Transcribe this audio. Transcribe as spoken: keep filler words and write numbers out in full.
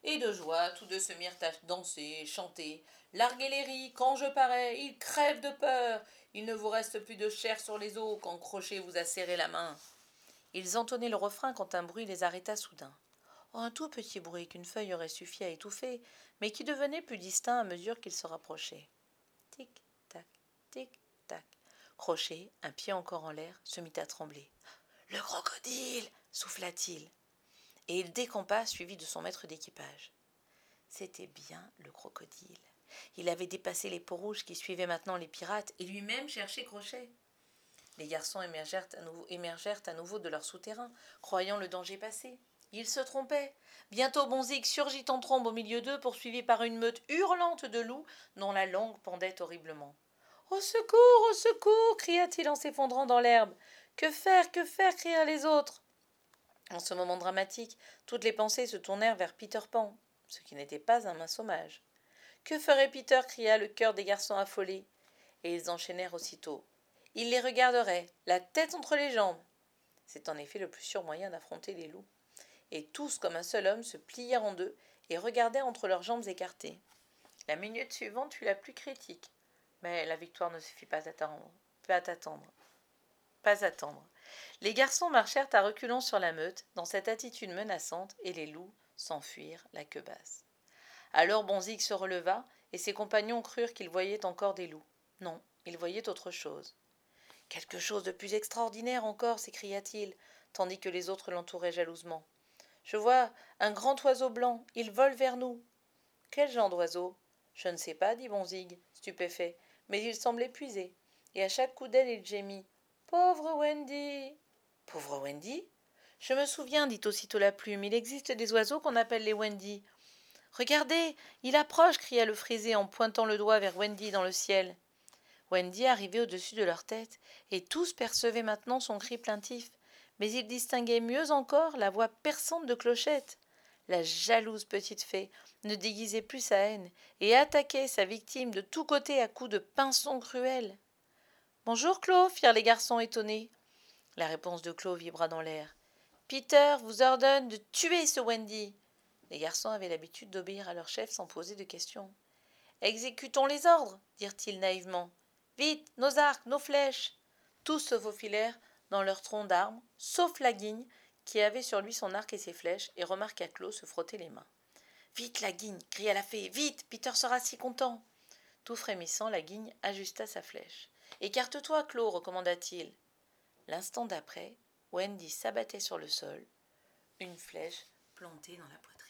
Et de joie, tous deux se mirent à danser, chanter, larguer les ris, quand je parais, ils crèvent de peur. Il ne vous reste plus de chair sur les os quand Crochet vous a serré la main. Ils entonnaient le refrain quand un bruit les arrêta soudain. Oh, un tout petit bruit qu'une feuille aurait suffi à étouffer, mais qui devenait plus distinct à mesure qu'ils se rapprochaient. Tic, tac, tic, tac. Crochet, un pied encore en l'air, se mit à trembler. Le crocodile souffla-t-il. Et il décampa, suivi de son maître d'équipage. C'était bien le crocodile. Il avait dépassé les peaux rouges qui suivaient maintenant les pirates et lui-même cherchait Crochet. Les garçons émergèrent à, nouveau, émergèrent à nouveau de leur souterrain, croyant le danger passé. Ils se trompaient. Bientôt Bonzig surgit en trombe au milieu d'eux, poursuivi par une meute hurlante de loups dont la langue pendait horriblement. « Au secours, au secours !» cria-t-il en s'effondrant dans l'herbe. « Que faire, que faire ?» crièrent les autres. En ce moment dramatique, toutes les pensées se tournèrent vers Peter Pan, ce qui n'était pas un mince hommage. « Que ferait Peter ?» cria le cœur des garçons affolés. Et ils enchaînèrent aussitôt. Il les regarderait, la tête entre les jambes. C'est en effet le plus sûr moyen d'affronter les loups. Et tous, comme un seul homme, se plièrent en deux et regardèrent entre leurs jambes écartées. La minute suivante fut la plus critique, mais la victoire ne se fit pas attendre. Pas attendre. Pas attendre. Les garçons marchèrent à reculons sur la meute, dans cette attitude menaçante, et les loups s'enfuirent la queue basse. Alors Bonzig se releva, et ses compagnons crurent qu'ils voyaient encore des loups. Non, ils voyaient autre chose. « Quelque chose de plus extraordinaire encore !» s'écria-t-il, tandis que les autres l'entouraient jalousement. « Je vois un grand oiseau blanc, il vole vers nous. »« Quel genre d'oiseau ?»« Je ne sais pas, dit Bonzig, stupéfait, mais il semble épuisé, et à chaque coup d'aile il gémit. Pauvre Wendy !»« Pauvre Wendy ?» Je me souviens, dit aussitôt la plume, il existe des oiseaux qu'on appelle les Wendy. Regardez, il approche, cria le frisé en pointant le doigt vers Wendy dans le ciel. Wendy arrivait au-dessus de leur tête, et tous percevaient maintenant son cri plaintif, mais ils distinguaient mieux encore la voix perçante de Clochette. La jalouse petite fée ne déguisait plus sa haine, et attaquait sa victime de tous côtés à coups de pinson cruel. « Bonjour, Clo !» firent les garçons étonnés. La réponse de Clo vibra dans l'air. « Peter vous ordonne de tuer ce Wendy !» Les garçons avaient l'habitude d'obéir à leur chef sans poser de questions. « Exécutons les ordres !» dirent-ils naïvement. « Vite, nos arcs, nos flèches !» Tous se faufilèrent dans leur tronc d'arbre, sauf la guigne, qui avait sur lui son arc et ses flèches, et remarqua Clos se frotter les mains. « Vite, la guigne !» cria la fée. « Vite, Peter sera si content !» Tout frémissant, la guigne ajusta sa flèche. « Écarte-toi, Clos !» recommanda-t-il. L'instant d'après, Wendy s'abattait sur le sol, une flèche plantée dans la poitrine.